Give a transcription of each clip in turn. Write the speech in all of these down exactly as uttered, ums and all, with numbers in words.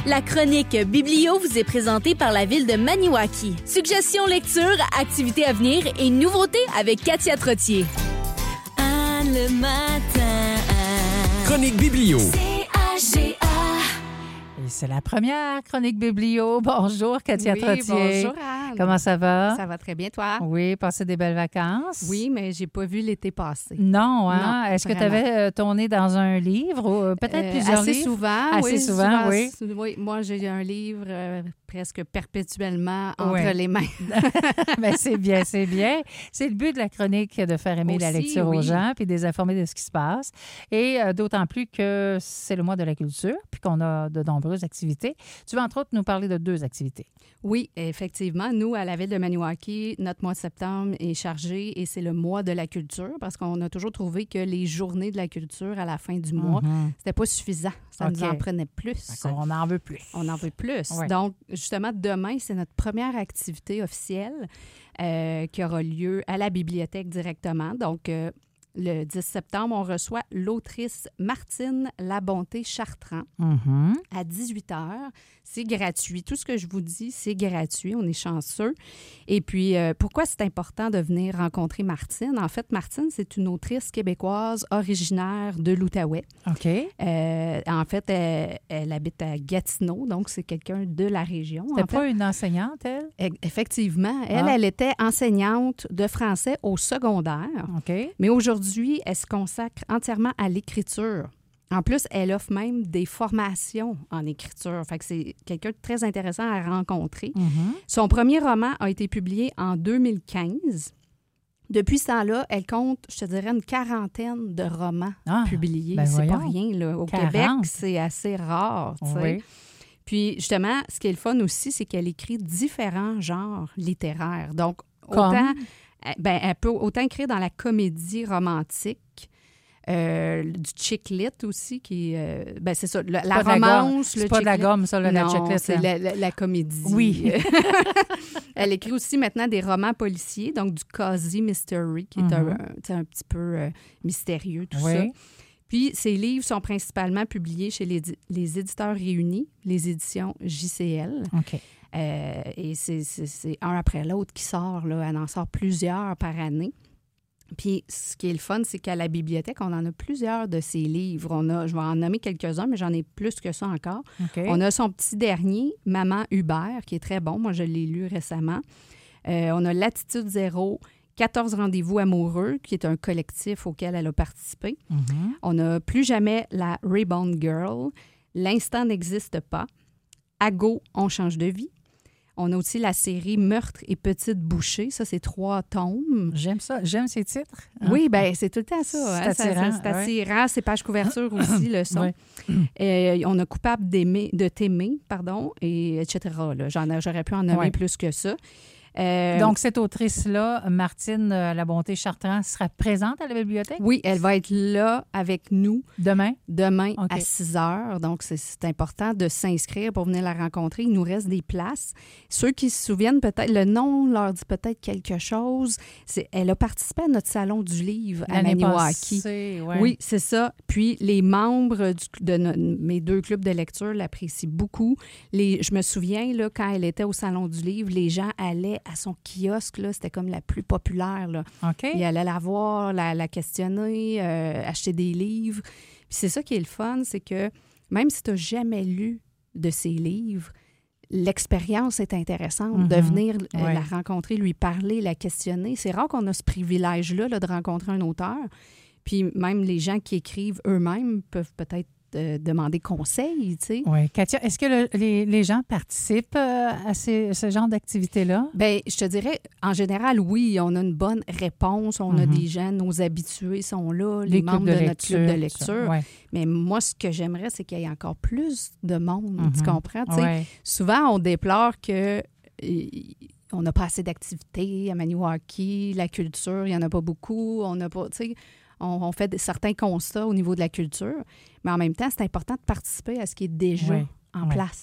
La chronique Biblio vous est présentée par la ville de Maniwaki. Suggestions lecture, activités à venir et nouveautés avec Katia Trottier. Ah, le matin. Chronique Biblio. C H G A. Et c'est la première chronique Biblio. Bonjour, Katia oui, Trottier. Bonjour, Anne. Comment ça va? Ça va très bien, toi? Oui, passé des belles vacances? Oui, mais j'ai pas vu l'été passé. Non, hein? Non, Est-ce que tu vraiment. avais euh, ton nez dans un livre ou euh, peut-être Euh, plusieurs assez livres? souvent, Assez oui. souvent, oui. oui. Moi, j'ai un livre euh, presque perpétuellement entre Oui. les mains. Ben, c'est bien, c'est bien. C'est le but de la chronique, de faire aimer la Aussi, lecture aux oui. gens puis de les informer de ce qui se passe. Et euh, d'autant plus que c'est le mois de la culture puis qu'on a de nombreuses activités. Tu vas entre autres nous parler de deux activités. Oui, effectivement. Nous, à la ville de Maniwaki, notre mois de septembre est chargé et c'est le mois de la culture parce qu'on a toujours trouvé que les journées de la culture à la fin du mois, Mhm. c'était pas suffisant. Ça OK. nous en prenait plus. Fait qu'on en veut plus. On en veut plus. Ouais. Donc, justement, demain, c'est notre première activité officielle euh, qui aura lieu à la bibliothèque directement. Donc, euh, le dix septembre, on reçoit l'autrice Martine Labonté-Chartrand Mhm. à dix-huit heures. C'est gratuit. Tout ce que je vous dis, c'est gratuit. On est chanceux. Et puis, euh, pourquoi c'est important de venir rencontrer Martine? En fait, Martine, c'est une autrice québécoise originaire de l'Outaouais. OK. Euh, en fait, elle, elle habite à Gatineau, donc c'est quelqu'un de la région. C'était en pas fait. une enseignante, elle? E- Effectivement. Elle, Ah. elle était enseignante de français au secondaire, OK. mais aujourd'hui, elle se consacre entièrement à l'écriture. En plus, elle offre même des formations en écriture. Fait que c'est quelqu'un de très intéressant à rencontrer. Mhm. Son premier roman a été publié en deux mille quinze. Depuis ce temps-là, elle compte, je te dirais, une quarantaine de romans Ah, publiés. ben c'est pas voyons. rien, là. Au quarante. Québec, c'est assez rare, tu sais. Oui. Puis, justement, ce qui est le fun aussi, c'est qu'elle écrit différents genres littéraires. Donc, Comme? autant, euh, ben, elle peut autant écrire dans la comédie romantique, euh, du chick lit aussi, qui est, euh, ben, c'est ça, le- la Pas de la gomme. romance, le C'est pas de la chick lit. gomme, ça, là, la Non, checklist. c'est là. la, la- la comédie. Oui. Elle écrit aussi maintenant des romans policiers, donc du quasi mystery, qui est un, Mhm. un, tu sais, un petit peu euh, mystérieux, tout Oui. ça. Puis, ses livres sont principalement publiés chez les, les éditeurs réunis, les éditions J C L. OK. Euh, et c'est, c'est- c'est un après l'autre qui sort, là. Elle en sort plusieurs par année. Puis, ce qui est le fun, c'est qu'à la bibliothèque, on en a plusieurs de ses livres. On a, je vais en nommer quelques-uns, mais j'en ai plus que ça encore. OK. On a son petit dernier, Maman Hubert, qui est très bon. Moi, je l'ai lu récemment. Euh, on a Latitude Zéro, quatorze rendez-vous amoureux, qui est un collectif auquel elle a participé. Mhm. On a Plus jamais la Rebound Girl, L'instant n'existe pas, Ago, on change de vie. On a aussi la série Meurtre et Petite Bouchée. Ça, c'est trois tomes. J'aime ça. J'aime ces titres. hein. Oui, bien, c'est tout le temps ça. C'est hein. Ça- attirant, ça- C'est attirant. C'est page couverture aussi, le son. Ouais. Euh, on a Coupable d'aimer, de t'aimer, pardon, et et cetera. là. J'en, ai- j'aurais pu en nommer Ouais. plus que ça. Euh, Donc, cette autrice-là, Martine euh, Labonté-Chartrand, sera présente à la bibliothèque oui, elle va être là avec nous demain? demain OK. à six heures. Donc, c'est, c'est important de s'inscrire pour venir la rencontrer. Il nous reste des places. Ceux qui se souviennent peut-être, le nom leur dit peut-être quelque chose. C'est, elle a participé à notre salon du livre à L'année Maniwaki. passée, ouais. Oui, c'est ça. Puis les membres du- de no- mes deux clubs de lecture l'apprécient beaucoup. Les, je me souviens, là, quand elle était au Salon du Livre, les gens allaient à son kiosque. Là, c'était comme la plus populaire. Là. OK. Ils allaient la voir, la, la questionner, euh, acheter des livres. Puis c'est ça qui est le fun, c'est que même si tu n'as jamais lu de ses livres, l'expérience est intéressante. Mhm. De venir euh, Ouais. la rencontrer, lui parler, la questionner. C'est rare qu'on a ce privilège-là là, de rencontrer un auteur. Puis même les gens qui écrivent eux-mêmes peuvent peut-être euh, demander conseil, tu sais. Oui. Katia, est-ce que le- les, les gens participent euh, à ces- ce genre d'activité-là? Bien, je te dirais, en général, oui, on a une bonne réponse. On a Mhm. des gens, nos habitués sont là, les, membres de, notre club de lecture. Oui. Mais moi, ce que j'aimerais, c'est qu'il y ait encore plus de monde. Tu Mhm. comprends? Tu sais, Ouais. souvent, on déplore que y- on n'a pas assez d'activités à Maniwaki, la culture, il n'y en a pas beaucoup. On n'a pas, tu sais, on, on fait des- certains constats au niveau de la culture, mais en même temps, c'est important de participer à ce qui est déjà Ouais. en Ouais. place.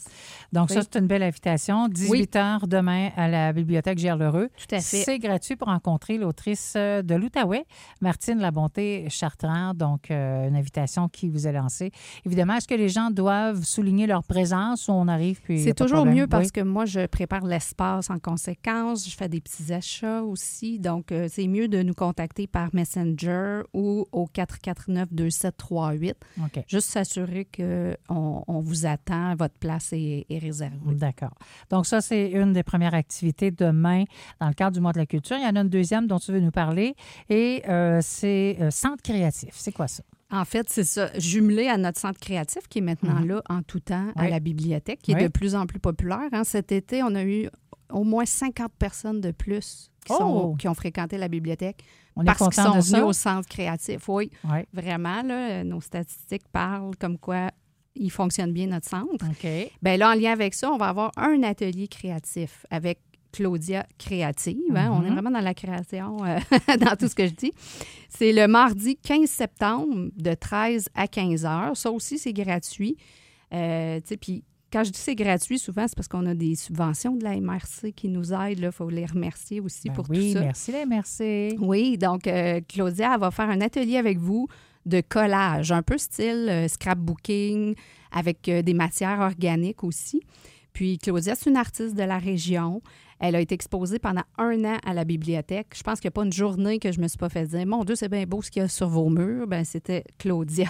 Donc, oui. ça, c'est une belle invitation. dix-huit heures oui. demain à la Bibliothèque Gerlereux. Tout à fait. C'est gratuit pour rencontrer l'autrice de l'Outaouais, Martine Labonté-Chartrand. Donc, euh, une invitation qui vous est lancée. Évidemment, est-ce que les gens doivent souligner leur présence ou on arrive puis c'est toujours mieux parce oui. que moi, je prépare l'espace en conséquence. Je fais des petits achats aussi. Donc, euh, c'est mieux de nous contacter par Messenger ou au quatre quatre neuf, deux sept trois huit. Okay. Juste s'assurer qu'on on vous attend, votre place est, est réservée. D'accord. Donc, ça, c'est une des premières activités demain dans le cadre du mois de la culture. Il y en a une deuxième dont tu veux nous parler et euh, c'est euh, Centre créatif. C'est quoi ça? En fait, c'est ça, jumelé à notre centre créatif qui est maintenant mmh. là en tout temps oui. à la bibliothèque, qui oui. est de plus en plus populaire. Hein. Cet été, on a eu au moins cinquante personnes de plus qui, oh! sont, qui ont fréquenté la bibliothèque on parce qu'ils sont de venus ça? au centre créatif. Oui, oui. vraiment, là, nos statistiques parlent comme quoi il fonctionne bien, notre centre. OK. Bien là, en lien avec ça, on va avoir un atelier créatif avec Claudia Créative. Hein? Mm-hmm. On est vraiment dans la création, euh, dans tout ce que je dis. C'est le mardi quinze septembre de treize à quinze heures. Ça aussi, c'est gratuit. Euh, puis quand je dis c'est gratuit, souvent, c'est parce qu'on a des subventions de la M R C qui nous aident. Il faut les remercier aussi ben pour oui, tout ça. Oui, merci la M R C. Oui, donc euh, Claudia, elle va faire un atelier avec vous de collage, un peu style euh, scrapbooking, avec euh, des matières organiques aussi. Puis Claudia, c'est une artiste de la région. Elle a été exposée pendant un an à la bibliothèque. Je pense qu'il n'y a pas une journée que je ne me suis pas fait dire « Mon Dieu, c'est bien beau ce qu'il y a sur vos murs. » Bien, c'était Claudia.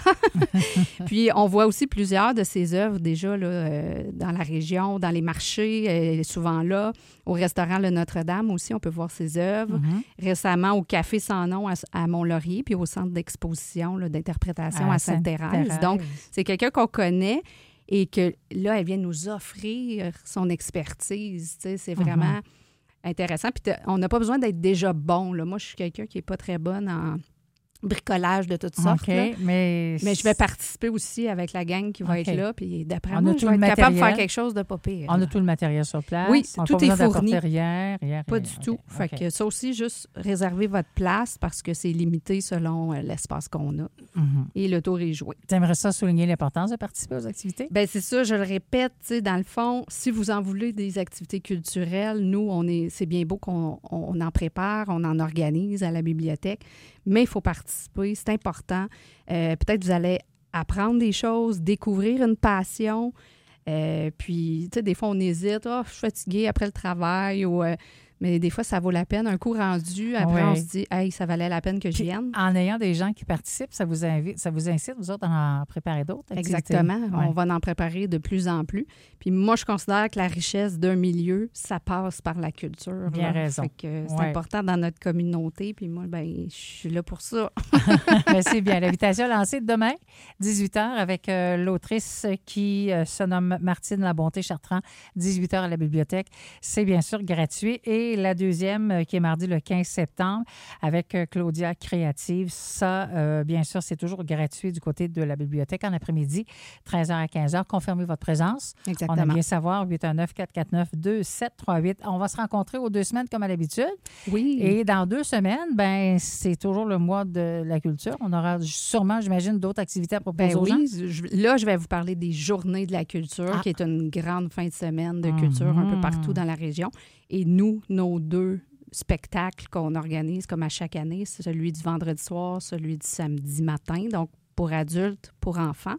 Puis, on voit aussi plusieurs de ses œuvres déjà là, euh, dans la région, dans les marchés. Elle est souvent là. Au restaurant Le Notre-Dame aussi, on peut voir ses œuvres. Mm-hmm. Récemment, au Café Sans Nom à, à Mont-Laurier, puis au centre d'exposition là, d'interprétation à, à Sainte-Thérèse. Donc, c'est quelqu'un qu'on connaît. Et que là, elle vient nous offrir son expertise. Tu sais, c'est vraiment mm-hmm. intéressant. Puis on n'a pas besoin d'être déjà bon. Là. Moi, je suis quelqu'un qui n'est pas très bonne en bricolage de toutes sortes. Okay, mais... mais je vais participer aussi avec la gang qui va okay. être là. Puis d'après on moi, je vais être matériel. capable de faire quelque chose de pas pire. On a tout le matériel sur place. Oui, on tout est fourni. Rien, rien, pas rien. du okay. tout. Fait okay. que ça aussi, juste réserver votre place parce que c'est limité selon euh, l'espace qu'on a. Mm-hmm. Et le tour est joué. Tu aimerais ça souligner l'importance de participer aux activités? Bien, c'est ça, je le répète, tu sais, dans le fond, si vous en voulez des activités culturelles, nous, on est, c'est bien beau qu'on on en prépare, on en organise à la bibliothèque, mais il faut participer, c'est important. Euh, peut-être vous allez apprendre des choses, découvrir une passion, euh, puis, tu sais, des fois, on hésite, « Ah, oh, je suis fatiguée après le travail » ou... Euh, mais des fois, ça vaut la peine. Un coup rendu, après, oui. on se dit « Hey, ça valait la peine que je vienne. » En ayant des gens qui participent, ça vous invite, ça vous incite, vous autres, à en préparer d'autres activités. Exactement. Ouais. On va en préparer de plus en plus. Puis moi, je considère que la richesse d'un milieu, ça passe par la culture. Bien là. raison. Fait que c'est ouais. important dans notre communauté. Puis moi, ben, je suis là pour ça. ben, c'est bien. L'invitation est lancée demain, dix-huit heures, avec euh, l'autrice qui euh, se nomme Martine Labonté-Chartrand, dix-huit heures à la bibliothèque. C'est bien sûr gratuit. Et la deuxième, qui est mardi le quinze septembre, avec Claudia Créative. Ça, euh, bien sûr, c'est toujours gratuit du côté de la bibliothèque en après-midi, treize heures à quinze heures. Confirmez votre présence. Exactement. On aime bien savoir, huit un neuf, quatre quatre neuf, deux sept trois huit. On va se rencontrer aux deux semaines comme à l'habitude. Oui. Et dans deux semaines, ben c'est toujours le mois de la culture. On aura sûrement, j'imagine, d'autres activités à proposer ben aux oui. gens. Je, là, je vais vous parler des Journées de la culture, ah. qui est une grande fin de semaine de culture mm-hmm. un peu partout dans la région. Et nous, nos deux spectacles qu'on organise comme à chaque année, c'est celui du vendredi soir, celui du samedi matin, donc pour adultes, pour enfants.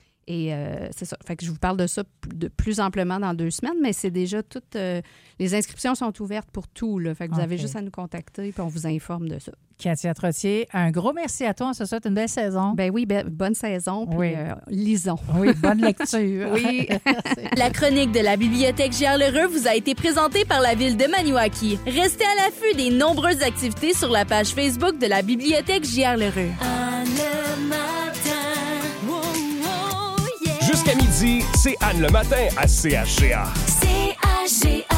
Et euh, c'est ça. Fait que je vous parle de ça de plus amplement dans deux semaines, mais c'est déjà toutes... Euh, les inscriptions sont ouvertes pour tout, là. Fait que vous okay. avez juste à nous contacter, puis on vous informe de ça. Katia Trottier, un gros merci à toi. On se souhaite une belle saison. Ben oui, ben, bonne saison, puis oui. euh, lisons. Oui, bonne lecture. Oui. La chronique de la Bibliothèque Gerlereux vous a été présentée par la Ville de Maniwaki. Restez à l'affût des nombreuses activités sur la page Facebook de la Bibliothèque Gerlereux. Anne le matin. Wow, wow, yeah. Jusqu'à midi, c'est Anne le matin à C H G A. C H G A.